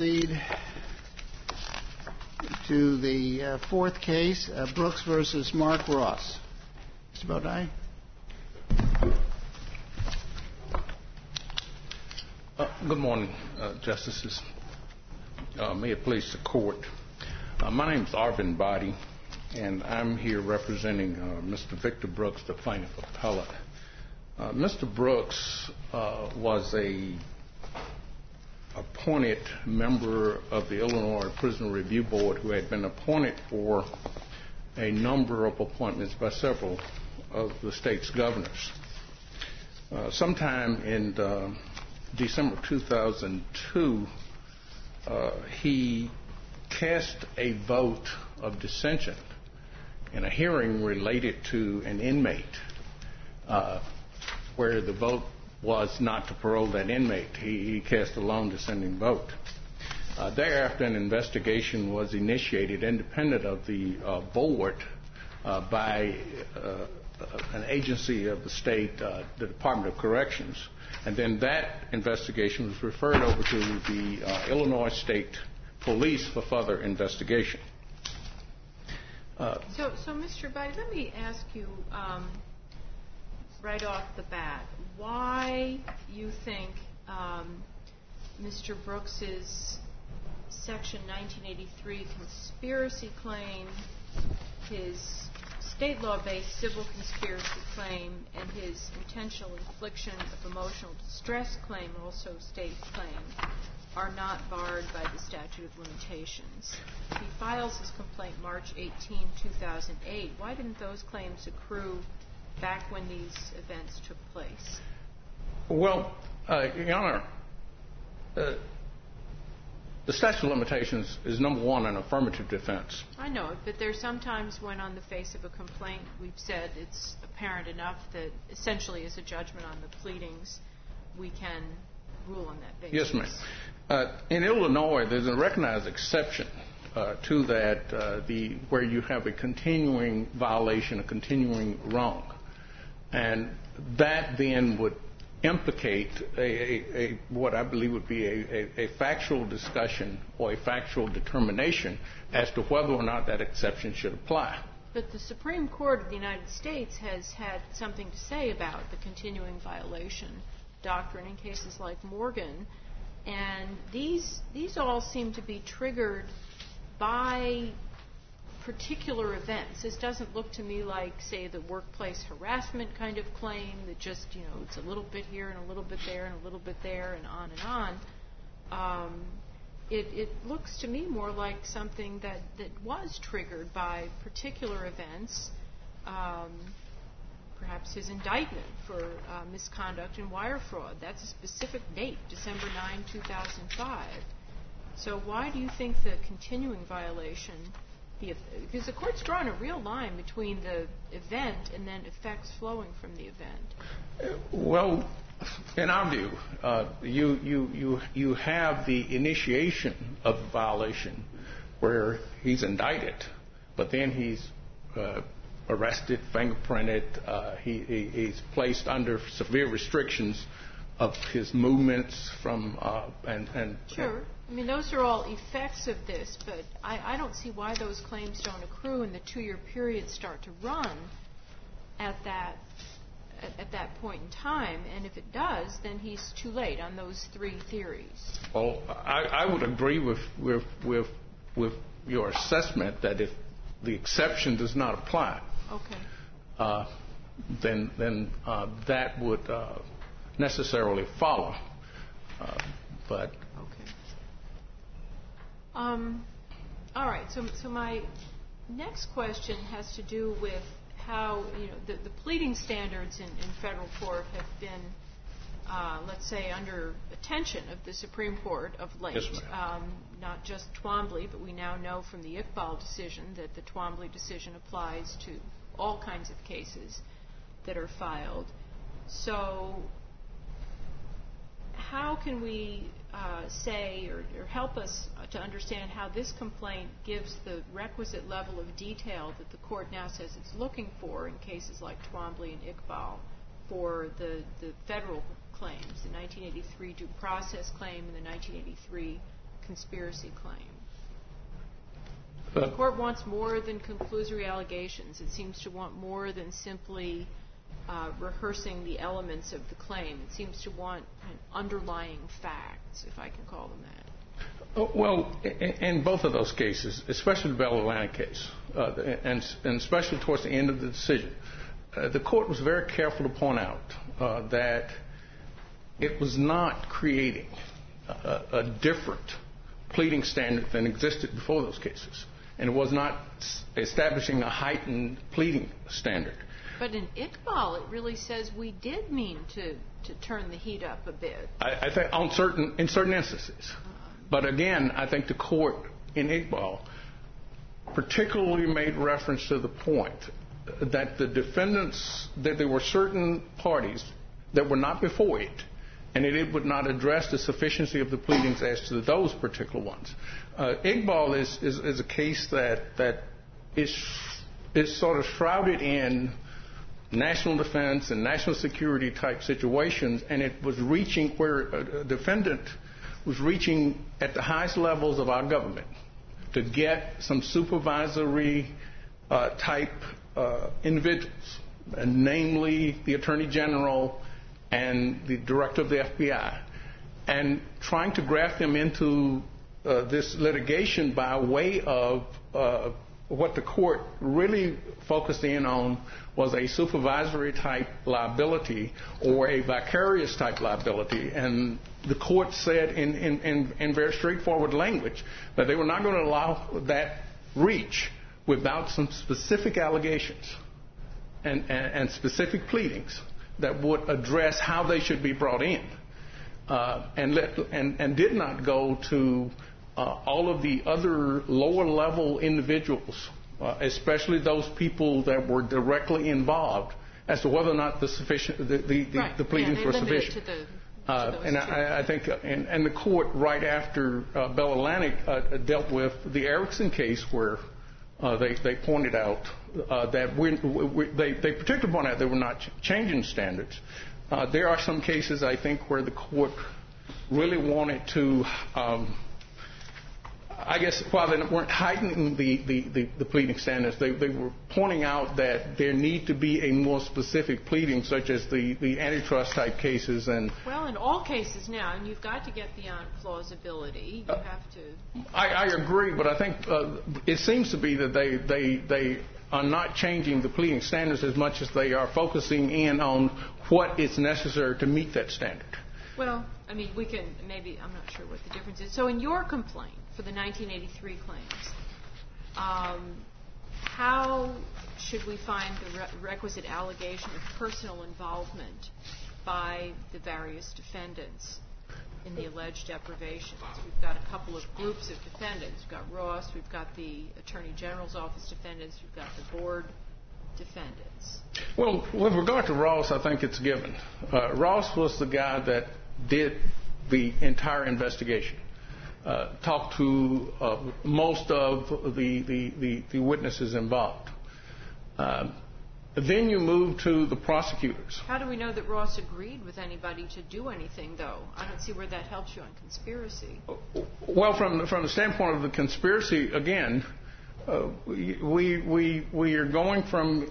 Proceed to the fourth case, Brooks versus Mark Ross. Mr. Bodine. Good morning, Justices. May it please the Court. My name is Arvind Body, and I'm here representing Mr. Victor Brooks, the plaintiff appellate. Mr. Brooks was a appointed member of the Illinois Prisoner Review Board who had been appointed for a number of appointments by several of the state's governors. Sometime in December 2002, he cast a vote of dissension in a hearing related to an inmate where the vote was not to parole that inmate. He cast a lone dissenting vote. Thereafter, an investigation was initiated independent of the board by an agency of the state, the Department of Corrections. And then that investigation was referred over to the Illinois State Police for further investigation. So, Mr. Body, let me ask you right off the bat why you think Mr. Brooks's Section 1983 conspiracy claim, his state law-based civil conspiracy claim, and his intentional infliction of emotional distress claim, also state claim, are not barred by the statute of limitations. He files his complaint March 18, 2008. Why didn't those claims accrue back when these events took place? Well, Your Honor, the statute of limitations is, number one, an affirmative defense. I know it, but there's sometimes when on the face of a complaint we've said it's apparent enough that essentially as a judgment on the pleadings we can rule on that basis. Yes, ma'am. In Illinois, there's a recognized exception to that where you have a continuing violation, a continuing wrong. And that then would implicate what I believe would be a factual discussion or a factual determination as to whether or not that exception should apply. But the Supreme Court of the United States has had something to say about the continuing violation doctrine in cases like Morgan, and these all seem to be triggered by particular events. This doesn't look to me like, say, the workplace harassment kind of claim that just, it's a little bit here and a little bit there and a little bit there and on and on. It looks to me more like something that was triggered by particular events, perhaps his indictment for misconduct and wire fraud. That's a specific date, December 9, 2005. So why do you think the continuing violation, because the Court's drawn a real line between the event and then effects flowing from the event? Well, in our view, you have the initiation of the violation where he's indicted, but then he's arrested, fingerprinted, he's placed under severe restrictions of his movements from Sure. I mean, those are all effects of this, but I don't see why those claims don't accrue and the 2-year period start to run at that point in time. And if it does, then he's too late on those 3 theories. Well, I would agree with your assessment that if the exception does not apply, okay, then that would necessarily follow. But okay. All right. So my next question has to do with how the pleading standards in federal court have been, let's say, under attention of the Supreme Court of late. Yes, ma'am. Not just Twombly, but we now know from the Iqbal decision that the Twombly decision applies to all kinds of cases that are filed. So how can we say or help us to understand how this complaint gives the requisite level of detail that the Court now says it's looking for in cases like Twombly and Iqbal for the federal claims, the 1983 due process claim and the 1983 conspiracy claim? The court wants more than conclusory allegations. It seems to want more than simply rehearsing the elements of the claim. It seems to want underlying facts, if I can call them that. Well, in both of those cases, especially the Bell Atlantic case, and especially towards the end of the decision, the court was very careful to point out that it was not creating a different pleading standard than existed before those cases, and it was not establishing a heightened pleading standard. But in Iqbal, it really says we did mean to turn the heat up a bit. I think in certain instances. But again, I think the court in Iqbal particularly made reference to the point that the defendants, that there were certain parties that were not before it, and it would not address the sufficiency of the pleadings as to those particular ones. Iqbal is a case that is sort of shrouded in national defense and national security type situations, and it was reaching where a defendant was reaching at the highest levels of our government to get some supervisory type individuals, and namely the Attorney General and the Director of the FBI, and trying to graft them into this litigation by way of what the court really focused in on was a supervisory type liability or a vicarious type liability. And the court said in very straightforward language that they were not going to allow that reach without some specific allegations and specific pleadings that would address how they should be brought in, and did not go to all of the other lower level individuals, especially those people that were directly involved, as to whether or not the pleadings were sufficient. And I think, and the court right after Bell Atlantic dealt with the Erickson case, where they pointed out that they particularly pointed out they were not changing standards. There are some cases, I think, where the court really wanted to, I guess, while they weren't heightening the pleading standards, they were pointing out that there need to be a more specific pleading, such as the antitrust type cases. And well, in all cases now, and you've got to get beyond plausibility. You have to. I agree, but I think it seems to be that they are not changing the pleading standards as much as they are focusing in on what is necessary to meet that standard. Well, I mean, we can maybe, I'm not sure what the difference is. So in your complaint for the 1983 claims, how should we find the requisite allegation of personal involvement by the various defendants in the alleged deprivations? We've got a couple of groups of defendants. We've got Ross, we've got the Attorney General's Office defendants, we've got the board defendants. Well, with regard to Ross, I think it's given. Ross was the guy that did the entire investigation, talked to most of the witnesses involved. Then you move to the prosecutors. How do we know that Ross agreed with anybody to do anything, though? I don't see where that helps you on conspiracy. Well, from the standpoint of the conspiracy, again, we are going from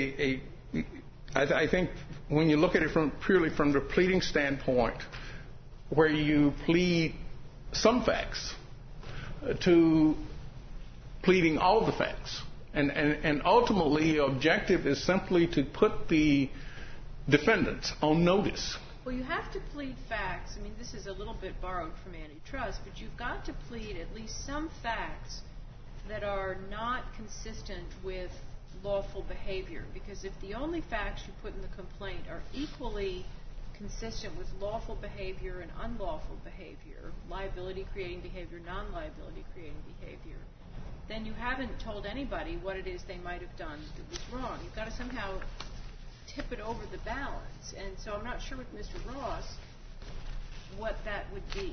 I think when you look at it purely from the pleading standpoint, where you plead some facts to pleading all the facts. And ultimately, the objective is simply to put the defendants on notice. Well, you have to plead facts. I mean, this is a little bit borrowed from antitrust, but you've got to plead at least some facts that are not consistent with lawful behavior. Because if the only facts you put in the complaint are equally consistent with lawful behavior and unlawful behavior, liability-creating behavior, non-liability-creating behavior, then you haven't told anybody what it is they might have done that was wrong. You've got to somehow tip it over the balance. And so I'm not sure with Mr. Ross what that would be.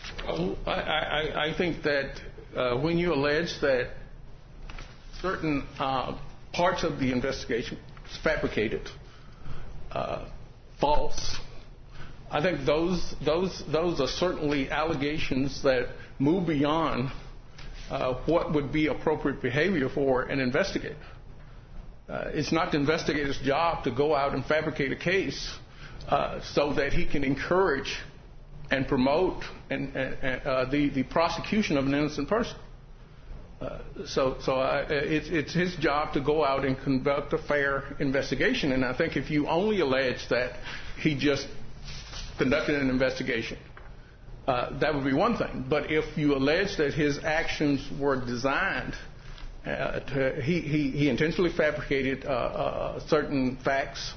I think that when you allege that certain parts of the investigation is fabricated, false, I think those are certainly allegations that move beyond what would be appropriate behavior for an investigator. It's not the investigator's job to go out and fabricate a case so that he can encourage and promote the prosecution of an innocent person. It's his job to go out and conduct a fair investigation. And I think if you only allege that he just conducted an investigation, that would be one thing. But if you allege that his actions were designed, he intentionally fabricated certain facts,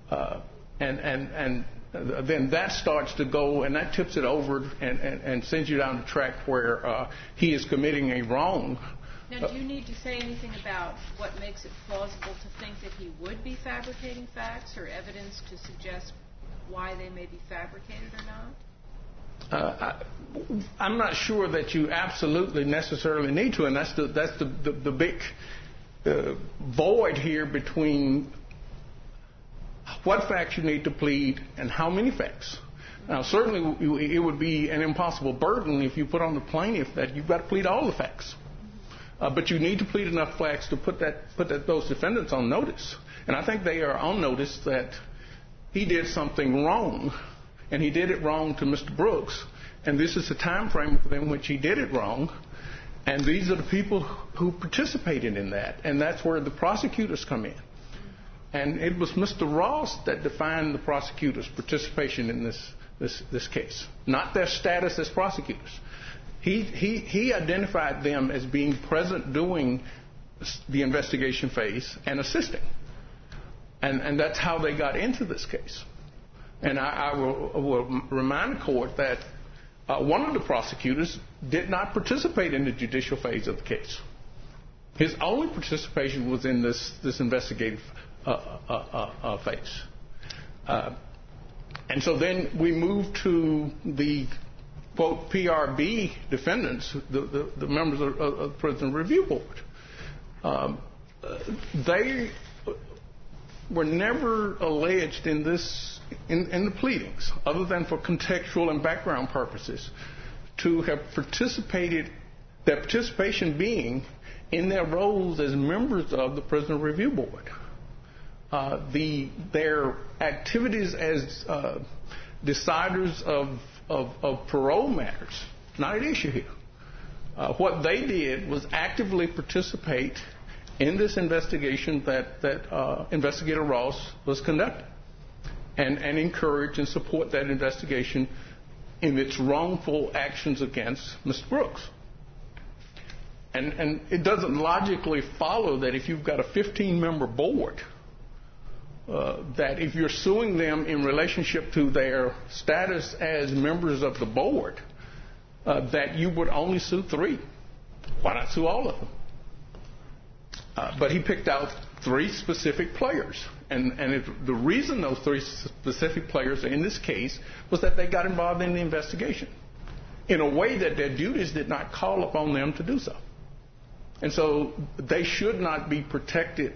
and then that starts to go, and that tips it over and sends you down the track where he is committing a wrong. Now, do you need to say anything about what makes it plausible to think that he would be fabricating facts or evidence to suggest why they may be fabricated or not? I'm not sure that you absolutely necessarily need to, and that's the big void here between what facts you need to plead and how many facts. Now, certainly it would be an impossible burden if you put on the plaintiff that you've got to plead all the facts. But you need to plead enough facts to put those defendants on notice. And I think they are on notice that he did something wrong, and he did it wrong to Mr. Brooks, and this is the time frame within which he did it wrong, and these are the people who participated in that, and that's where the prosecutors come in. And it was Mr. Ross that defined the prosecutors' participation in this case, not their status as prosecutors. He identified them as being present during the investigation phase and assisting. And that's how they got into this case. And I will remind the court that one of the prosecutors did not participate in the judicial phase of the case. His only participation was in this investigative phase. And so then we move to the, quote, PRB defendants, the members of the Prison Review Board. They were never alleged in the pleadings, other than for contextual and background purposes, to have participated, their participation being in their roles as members of the Prison Review Board. Their activities as deciders of parole matters, not an issue here. What they did was actively participate in this investigation that Investigator Ross was conducting, and encourage and support that investigation in its wrongful actions against Mr. Brooks. And it doesn't logically follow that if you've got a 15-member board, that if you're suing them in relationship to their status as members of the board, that you would only sue 3. Why not sue all of them? But he picked out 3 specific players. And the reason those 3 specific players in this case was that they got involved in the investigation in a way that their duties did not call upon them to do so. And so they should not be protected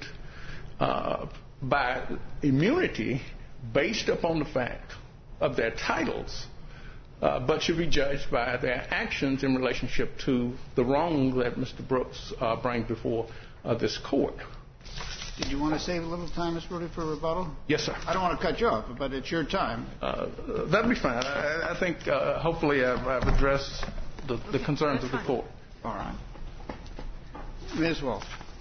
by immunity based upon the fact of their titles, but should be judged by their actions in relationship to the wrong that Mr. Brooks brings before this court. Did you want to save a little time, Mr. Brody, for rebuttal? Yes, sir. I don't want to cut you off, but it's your time. That'll be fine. I think hopefully I've addressed the concerns of the court. All right. Ms. Walsh.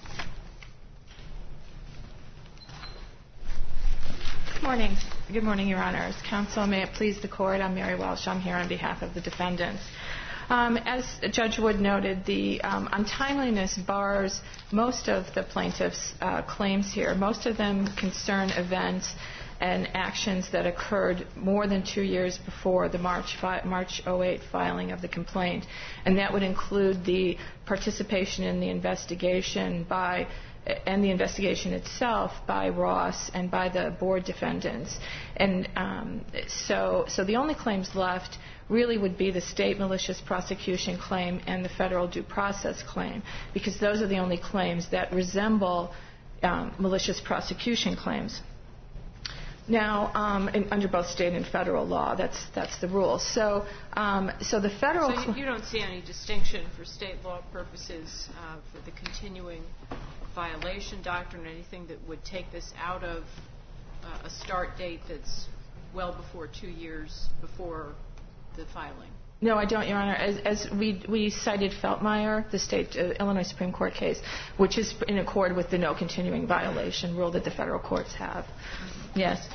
Good morning, Your Honors. Counsel, may it please the Court, I'm Mary Walsh. I'm here on behalf of the defendants. As Judge Wood noted, the untimeliness bars most of the plaintiffs' claims here. Most of them concern events and actions that occurred more than 2 years before the March 08 filing of the complaint, and that would include the participation in the investigation and the investigation itself by Ross and by the board defendants. And so the only claims left really would be the state malicious prosecution claim and the federal due process claim, because those are the only claims that resemble malicious prosecution claims. Now, under both state and federal law, that's the rule. So the federal. So you don't see any distinction for state law purposes for the continuing violation doctrine, anything that would take this out of a start date that's well before 2 years before the filing? No, I don't, Your Honor. As we cited Feltmire, the state Illinois Supreme Court case, which is in accord with the no continuing violation rule that the federal courts have. Mm-hmm. Yes.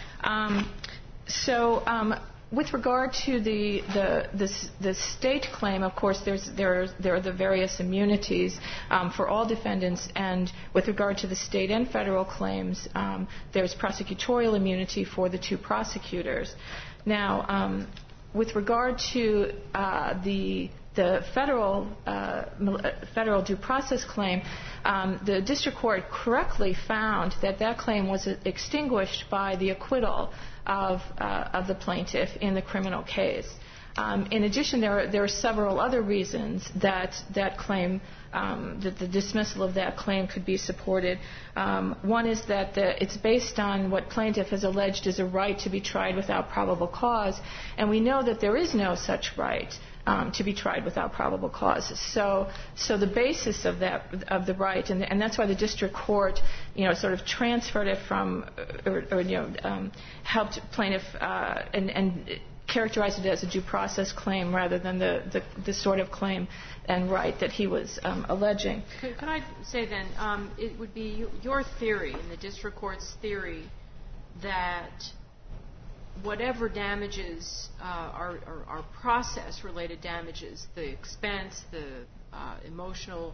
With regard to the state claim, of course, there are the various immunities for all defendants, and with regard to the state and federal claims, there's prosecutorial immunity for the two prosecutors. Now, with regard to the federal due process claim, the district court correctly found that claim was extinguished by the acquittal of the plaintiff in the criminal case. In addition, there are several other reasons that claim, that the dismissal of that claim could be supported. One is that it's based on what plaintiff has alleged is a right to be tried without probable cause, and we know that there is no such right to be tried without probable cause. So the basis of the right, and that's why the district court, sort of transferred it from, helped plaintiff and characterized it as a due process claim rather than the sort of claim and right that he was alleging. Could I say then, it would be your theory and the district court's theory that whatever damages are process-related damages, the expense, the emotional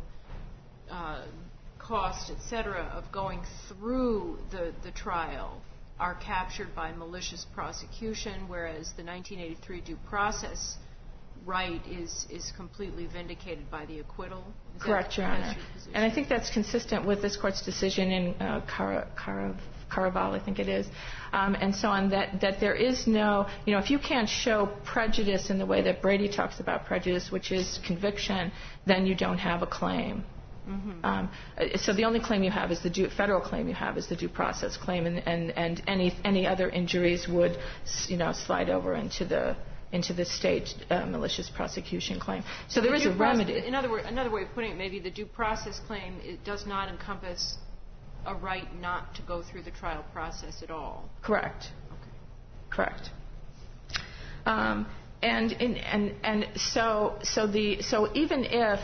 cost, et cetera, of going through the trial are captured by malicious prosecution, whereas the 1983 due process right is completely vindicated by the acquittal? Correct, Your Honor. And I think that's consistent with this Court's decision in Caraval, I think it is, and so on, that there is no, if you can't show prejudice in the way that Brady talks about prejudice, which is conviction, then you don't have a claim. Mm-hmm. So the only claim you have is federal claim you have is the due process claim, and any other injuries would, slide over into the state malicious prosecution claim. So there is a remedy. Another way of putting it, maybe the due process claim, it does not encompass a right not to go through the trial process at all. Correct. Okay. Correct. So even if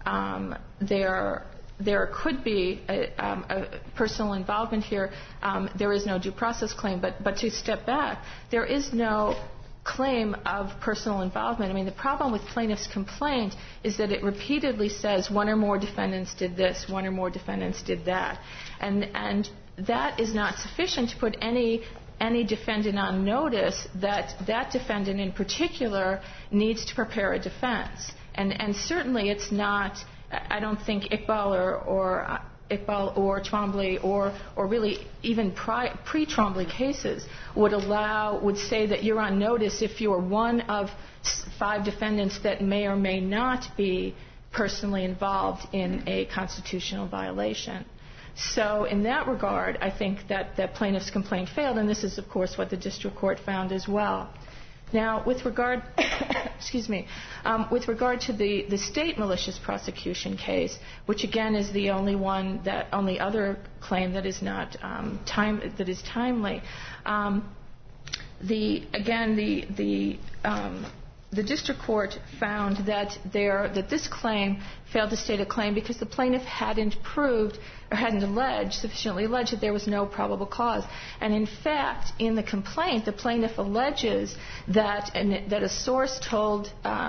there could be a personal involvement here, there is no due process claim. But to step back, there is no claim of personal involvement. I mean, the problem with plaintiff's complaint is that it repeatedly says one or more defendants did this, one or more defendants did that, and that is not sufficient to put any defendant on notice that that defendant in particular needs to prepare a defense. And certainly it's not, I don't think Iqbal or Twombly or really even pre-Twombly cases would say that you're on notice if you're one of 5 defendants that may or may not be personally involved in a constitutional violation. So in that regard, I think that plaintiff's complaint failed, and this is, of course, what the district court found as well. Now, with regard, with regard to the state malicious prosecution case, which again is the only other claim that is not timely, the district court found that this claim failed to state a claim because the plaintiff hadn't proved or hadn't sufficiently alleged that there was no probable cause. And in fact, in the complaint, the plaintiff alleges that a source told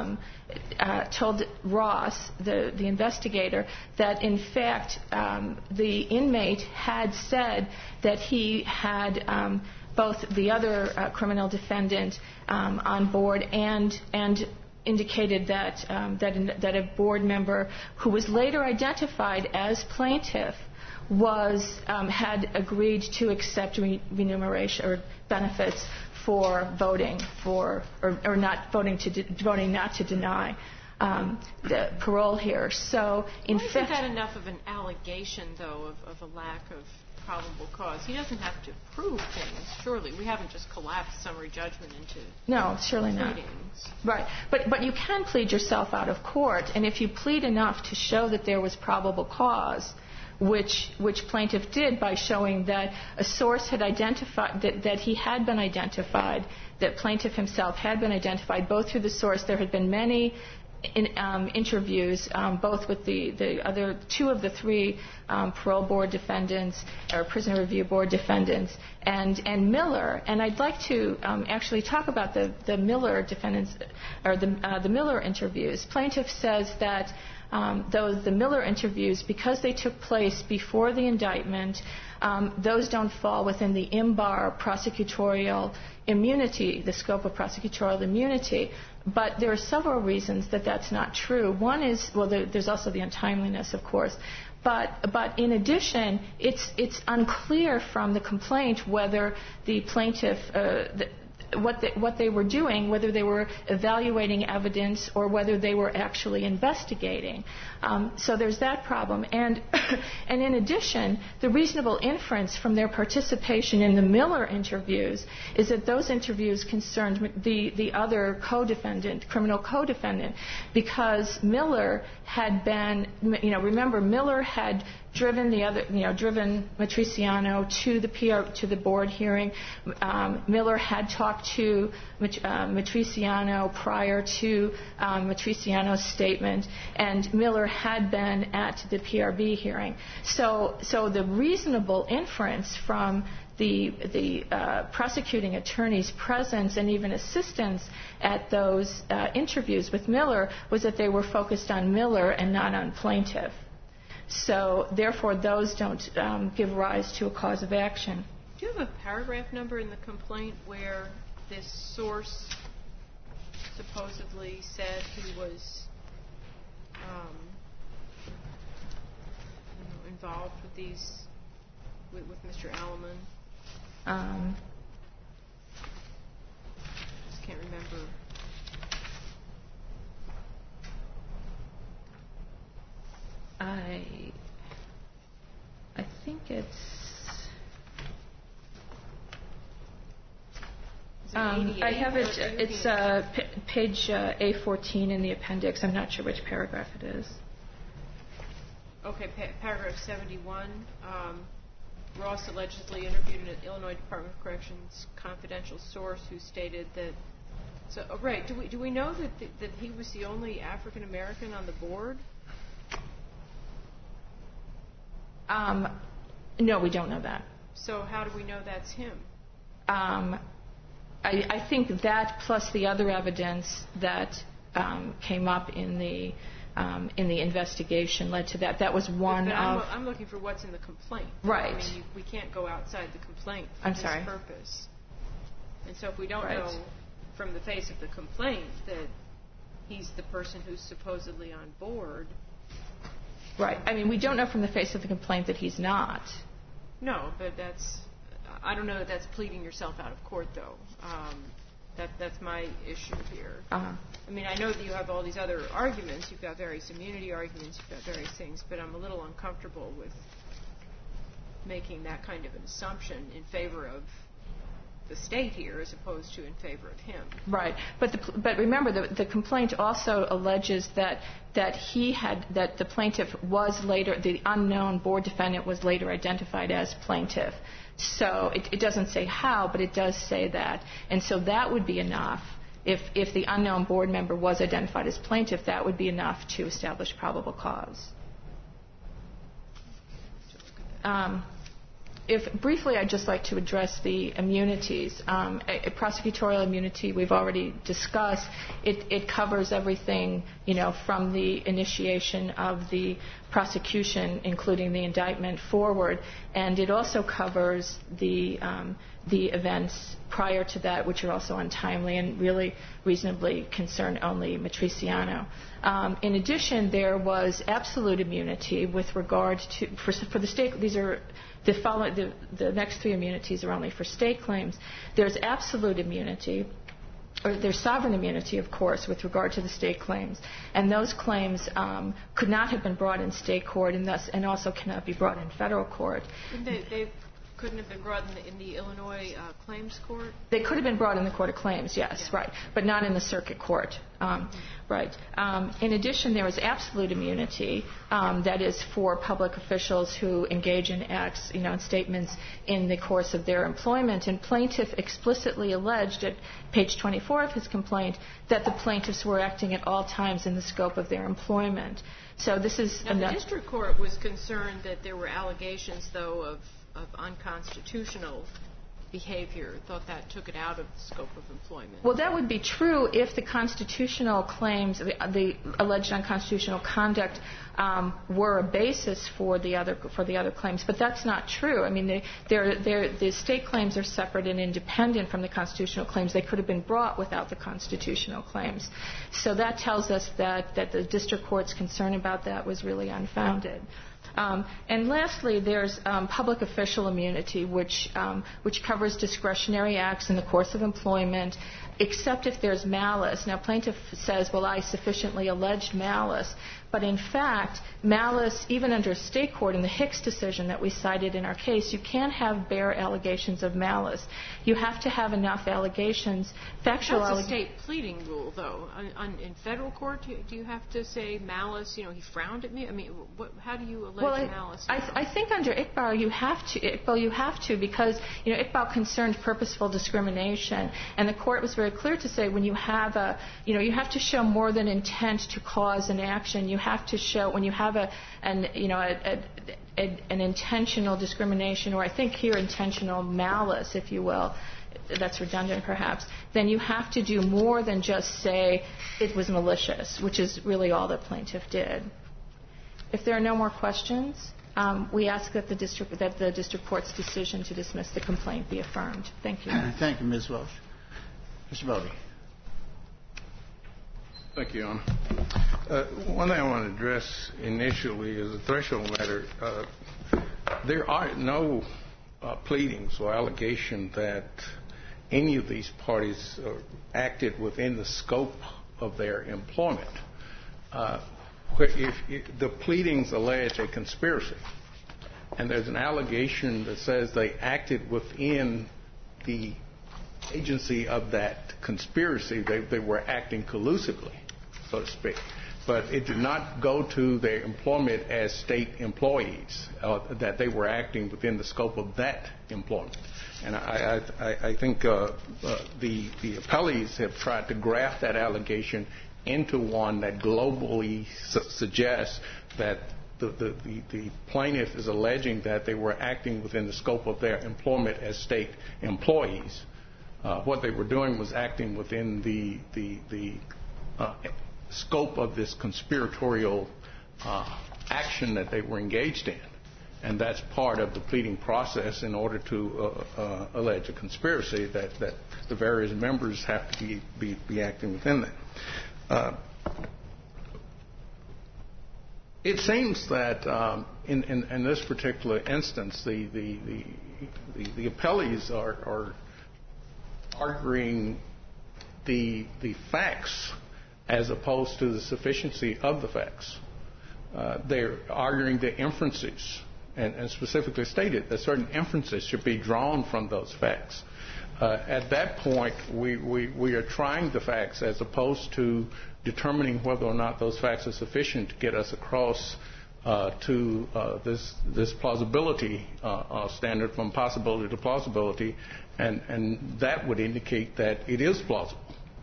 Ross, the investigator, that in fact the inmate had said that he had both the other criminal defendant on board and indicated that a board member who was later identified as plaintiff had agreed to accept remuneration or benefits for voting or not voting not to deny the parole here. So in fact, isn't that enough of an allegation, though, of a lack of probable cause. He doesn't have to prove things, surely. We haven't just collapsed summary judgment into No, surely not. pleadings. Right. But you can plead yourself out of court, and if you plead enough to show that there was probable cause, which plaintiff did by showing that a source had identified, that he had been identified, that plaintiff himself had been identified, both through the source. There had been many interviews, both with the other two of the three parole board defendants or prisoner review board defendants and Miller. And I'd like to actually talk about the Miller defendants or the Miller interviews. Plaintiff says that the Miller interviews, because they took place before the indictment, those don't fall within the IMBAR prosecutorial immunity, the scope of prosecutorial immunity. But there are several reasons that that's not true. One is, well, there's also the untimeliness, of course. But in addition, it's unclear from the complaint whether the plaintiff, what they were doing, whether they were evaluating evidence or whether they were actually investigating. So there's that problem. And in addition, the reasonable inference from their participation in the Miller interviews is that those interviews concerned the other co-defendant, criminal co-defendant, because Miller had been, remember, Miller had driven Matriciano to the board hearing. Miller had talked to Matriciano prior to Matriciano's statement, and Miller had been at the PRB hearing. So the reasonable inference from the prosecuting attorney's presence and even assistance at those interviews with Miller was that they were focused on Miller and not on plaintiff. So, therefore, those don't give rise to a cause of action. Do you have a paragraph number in the complaint where this source supposedly said he was involved with these, with Mr. Alleman? Just can't remember. I think it's. I have it. It's page A14 in the appendix. I'm not sure which paragraph it is. Okay, paragraph 71. Ross allegedly interviewed an Illinois Department of Corrections confidential source who stated that. So, right. Do we know that he was the only African American on the board? No, we don't know that. So how do we know that's him? I think that plus the other evidence that came up in the investigation led to that. That was one of. I'm looking for what's in the complaint. Right. I mean, we can't go outside the complaint for this purpose. And so if we don't know from the face of the complaint that he's the person who's supposedly on board. Right. I mean, we don't know from the face of the complaint that he's not. No, but I don't know that that's pleading yourself out of court, though. That's my issue here. Uh-huh. I mean, I know that you have all these other arguments. You've got various immunity arguments. You've got various things. But I'm a little uncomfortable with making that kind of an assumption in favor of the state here as opposed to in favor of him. Right. But remember, the complaint also alleges that the plaintiff was later, the unknown board defendant was later identified as plaintiff. So it doesn't say how, but it does say that. And so that would be enough. If the unknown board member was identified as plaintiff, that would be enough to establish probable cause. Briefly, I'd just like to address the immunities. Prosecutorial immunity we've already discussed. It covers everything, from the initiation of the prosecution, including the indictment, forward, and it also covers the events prior to that, which are also untimely and really reasonably concern only Matriciano. In addition, there was absolute immunity with regard to for the state. These are the next three immunities are only for state claims. There's absolute immunity there's sovereign immunity, of course, with regard to the state claims. And those claims could not have been brought in state court and also cannot be brought in federal court. They couldn't have been brought in the Illinois Claims Court? They could have been brought in the Court of Claims, yes, right, but not in the circuit court. Right. In addition, there is absolute immunity that is for public officials who engage in acts, in statements in the course of their employment. And plaintiff explicitly alleged at page 24 of his complaint that the plaintiffs were acting at all times in the scope of their employment. So this is now, the district court was concerned that there were allegations, though, of unconstitutional behavior, thought that took it out of the scope of employment. Well, that would be true if the constitutional claims, the alleged unconstitutional conduct, were a basis for the other claims. But that's not true. I mean, the state claims are separate and independent from the constitutional claims. They could have been brought without the constitutional claims. So that tells us that the district court's concern about that was really unfounded. And lastly, there's public official immunity, which covers discretionary acts in the course of employment, except if there's malice. Now, plaintiff says, well, I sufficiently alleged malice. But in fact, malice, even under state court in the Hicks decision that we cited in our case, you can't have bare allegations of malice. You have to have enough allegations, factual allegations. That's a state pleading rule, though. In federal court, do you have to say malice? He frowned at me? I mean, how do you allege malice? I think under Iqbal you have to because, Iqbal concerned purposeful discrimination. And the court was very clear to say when you have you have to show more than intent to cause an action. You have to show when you have an intentional discrimination, or I think here intentional malice, if you will, that's redundant perhaps, then you have to do more than just say it was malicious, which is really all the plaintiff did. If there are no more questions, we ask that the district court's decision to dismiss the complaint be affirmed. Thank you. Thank you, Ms. Welsh. Mr. Bodie. Thank you, Your Honor. One thing I want to address initially is a threshold matter. There are no pleadings or allegation that any of these parties acted within the scope of their employment. If the pleadings allege a conspiracy, and there's an allegation that says they acted within the agency of that conspiracy, they were acting collusively, so to speak. But it did not go to their employment as state employees, that they were acting within the scope of that employment. And I think the appellees have tried to graft that allegation into one that globally suggests that the plaintiff is alleging that they were acting within the scope of their employment as state employees. What they were doing was acting within the scope of this conspiratorial action that they were engaged in. And that's part of the pleading process in order to allege a conspiracy, that the various members have to be acting within that. It seems that in this particular instance, the appellees are arguing the facts as opposed to the sufficiency of the facts. They're arguing the inferences, and specifically stated that certain inferences should be drawn from those facts. At that point, we are trying the facts as opposed to determining whether or not those facts are sufficient to get us across to this plausibility standard, from possibility to plausibility, and that would indicate that it is plausible.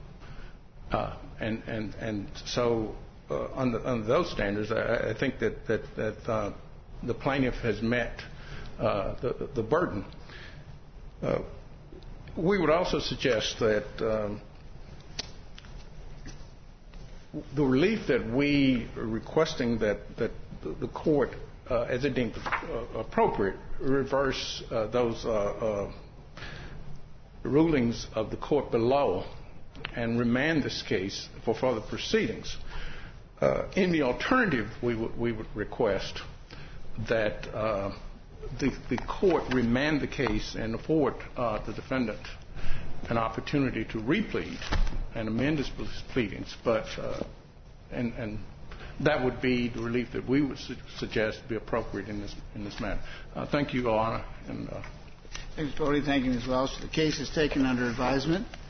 And so under those standards, I think that the plaintiff has met the burden. We would also suggest that the relief that we are requesting that the court, as it deems appropriate, reverse those rulings of the court below and remand this case for further proceedings. In the alternative, we would request that the court remand the case and afford the defendant an opportunity to replead and amend his pleadings, but and that would be the relief that we would suggest be appropriate in this matter. Thank you, Your Honor. Thanks, Brody. Thank you, Ms. Welch. The case is taken under advisement.